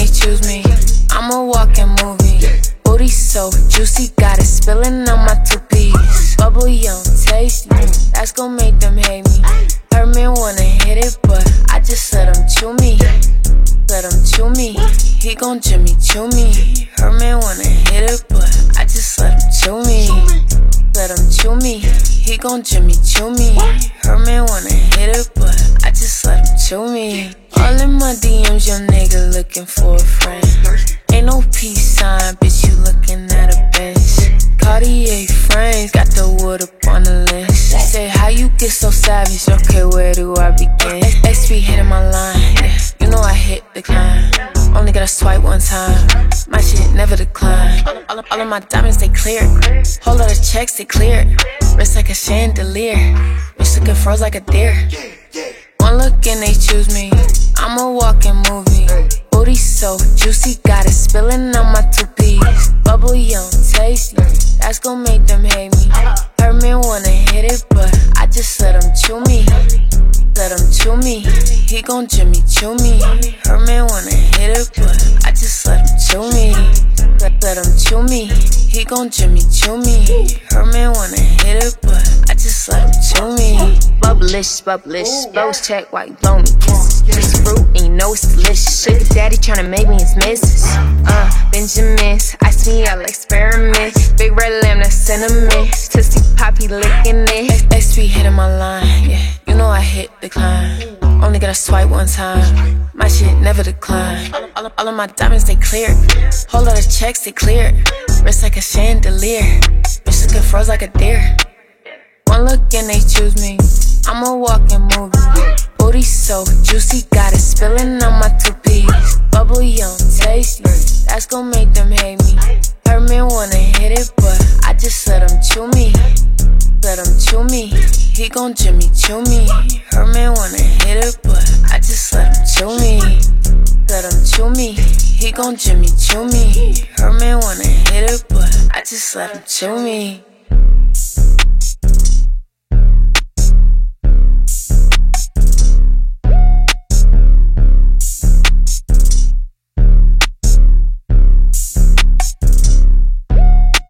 they choose me. I'm a walking movie. Booty so juicy, got it spilling on my two-piece. Bubble young, tasty, that's gon' make them hate me. Her man wanna hit it, but I just let him chew me. Let him chew me, he gon' Jimmy chew me. Her man wanna hit it, but I just let him chew me. Let him chew me, he gon' Jimmy chew me. Her man wanna hit it, but I just let him chew me. All in my DMs, your nigga looking for a friend. Ain't no peace sign, bitch, you looking at a bench. Cartier frames, got the wood up on the list. Say how you get so savage, okay, where do I begin? XP hitting my line, yeah. You know I hit decline. Only gotta swipe one time. My shit never decline. All of my diamonds, they clear. Whole lot of checks, they clear. Wrist like a chandelier. Bitch looking froze like a deer. One look and they choose me. I'm a walking movie. Booty so juicy, got it spilling on my two-piece. Bubble young, tasty, that's gon' make them hate me. Her man wanna hit it, but I just let him chew me. Let him chew me, he gon' Jimmy chew me. Her man wanna hit it, but I just let him chew me. Let him chew me, he gon' Jimmy chew me. Her man wanna hit it, but I just let him chew me. Bubblish, bubblish, blows check while you blow me kisses. Juicy fruit and you know it's delicious. Sugar daddy tryna make me his missus. Benjamins, ice me out like experiments. Big red lamb, that's cinnamon. Tootsie poppy licking it. XP hitting my line, yeah. You know I hit decline. Only gotta swipe one time. My shit never decline. All of my diamonds, they clear. Whole lot of checks, they clear. Wrist like a chandelier. Bitch looking froze like a deer. One look and they choose me. I'm a walking movie. Booty so juicy, got it spilling on my two-piece. Bubble young, tasty, that's gon' make them hate me. Her man wanna hit it, but I just let him chew me. Let him chew me, he gon' Jimmy chew me. Her man wanna hit it, but I just let him chew me. Let him chew me, he gon' Jimmy chew me. Her man wanna hit it, but I just let him chew me.